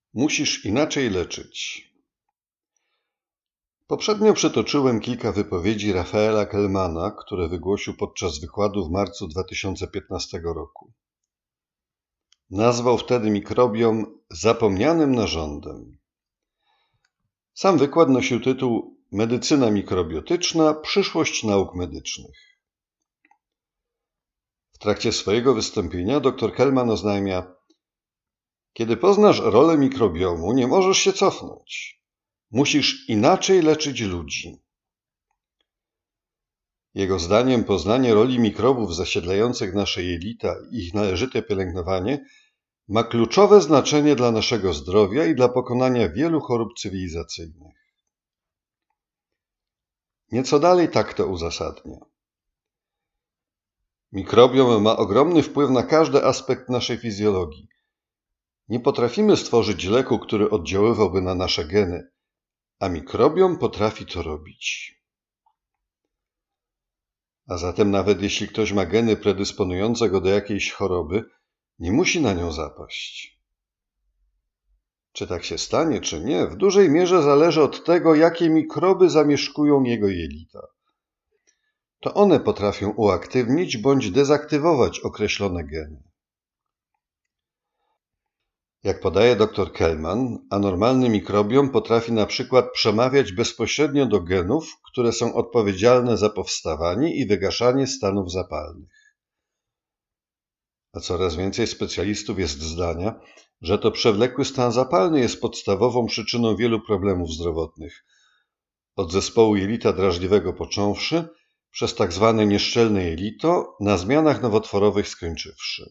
Musisz inaczej leczyć. Poprzednio przytoczyłem kilka wypowiedzi Raphaela Kelmana, które wygłosił podczas wykładu w marcu 2015 roku. Nazwał wtedy mikrobiom zapomnianym narządem. Sam wykład nosił tytuł Medycyna mikrobiotyczna – przyszłość nauk medycznych. W trakcie swojego wystąpienia dr Kelman oznajmia: kiedy poznasz rolę mikrobiomu, nie możesz się cofnąć. Musisz inaczej leczyć ludzi. Jego zdaniem poznanie roli mikrobów zasiedlających nasze jelita i ich należyte pielęgnowanie ma kluczowe znaczenie dla naszego zdrowia i dla pokonania wielu chorób cywilizacyjnych. Nieco dalej tak to uzasadnia. Mikrobiom ma ogromny wpływ na każdy aspekt naszej fizjologii. Nie potrafimy stworzyć leku, który oddziaływałby na nasze geny, a mikrobiom potrafi to robić. A zatem nawet jeśli ktoś ma geny predysponujące go do jakiejś choroby, nie musi na nią zapaść. Czy tak się stanie, czy nie, w dużej mierze zależy od tego, jakie mikroby zamieszkują jego jelita. To one potrafią uaktywnić bądź dezaktywować określone geny. Jak podaje dr Kelman, anormalny mikrobiom potrafi na przykład przemawiać bezpośrednio do genów, które są odpowiedzialne za powstawanie i wygaszanie stanów zapalnych. A coraz więcej specjalistów jest zdania, że to przewlekły stan zapalny jest podstawową przyczyną wielu problemów zdrowotnych, od zespołu jelita drażliwego począwszy, przez tzw. nieszczelne jelito, na zmianach nowotworowych skończywszy.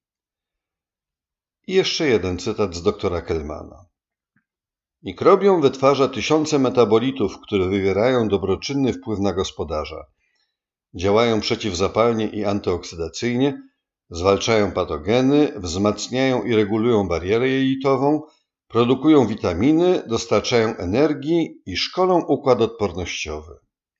I jeszcze jeden cytat z doktora Kelmana. Mikrobiom wytwarza tysiące metabolitów, które wywierają dobroczynny wpływ na gospodarza. Działają przeciwzapalnie i antyoksydacyjnie, zwalczają patogeny, wzmacniają i regulują barierę jelitową, produkują witaminy, dostarczają energii i szkolą układ odpornościowy.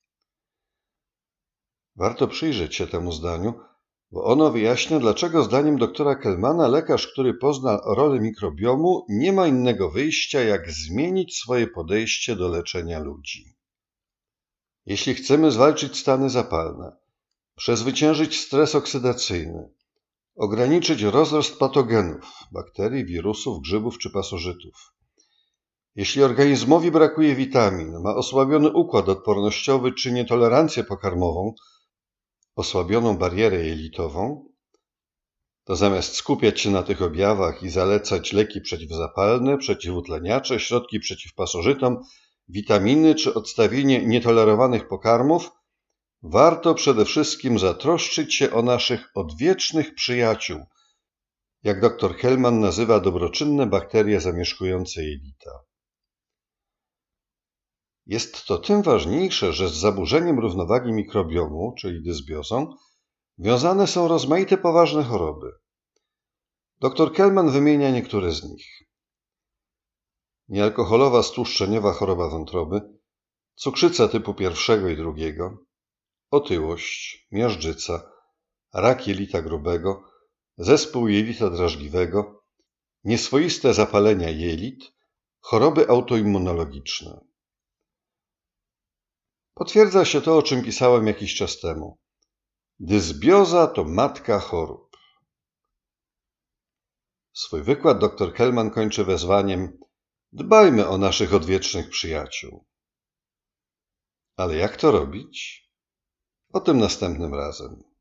Warto przyjrzeć się temu zdaniu, bo ono wyjaśnia, dlaczego zdaniem doktora Kelmana lekarz, który pozna rolę mikrobiomu, nie ma innego wyjścia, jak zmienić swoje podejście do leczenia ludzi. Jeśli chcemy zwalczyć stany zapalne, przezwyciężyć stres oksydacyjny, ograniczyć rozrost patogenów, bakterii, wirusów, grzybów czy pasożytów, jeśli organizmowi brakuje witamin, ma osłabiony układ odpornościowy czy nietolerancję pokarmową, osłabioną barierę jelitową, to zamiast skupiać się na tych objawach i zalecać leki przeciwzapalne, przeciwutleniacze, środki przeciwpasożytom, witaminy czy odstawienie nietolerowanych pokarmów, warto przede wszystkim zatroszczyć się o naszych odwiecznych przyjaciół, jak dr Kelman nazywa dobroczynne bakterie zamieszkujące jelita. Jest to tym ważniejsze, że z zaburzeniem równowagi mikrobiomu, czyli dysbiozą, wiązane są rozmaite poważne choroby. Dr Kelman wymienia niektóre z nich. Niealkoholowa stłuszczeniowa choroba wątroby, cukrzyca typu 1 i 2, otyłość, miażdżyca, rak jelita grubego, zespół jelita drażliwego, nieswoiste zapalenia jelit, choroby autoimmunologiczne. Potwierdza się to, o czym pisałem jakiś czas temu. Dysbioza to matka chorób. Swój wykład dr Kelman kończy wezwaniem: dbajmy o naszych odwiecznych przyjaciół. Ale jak to robić? O tym następnym razem.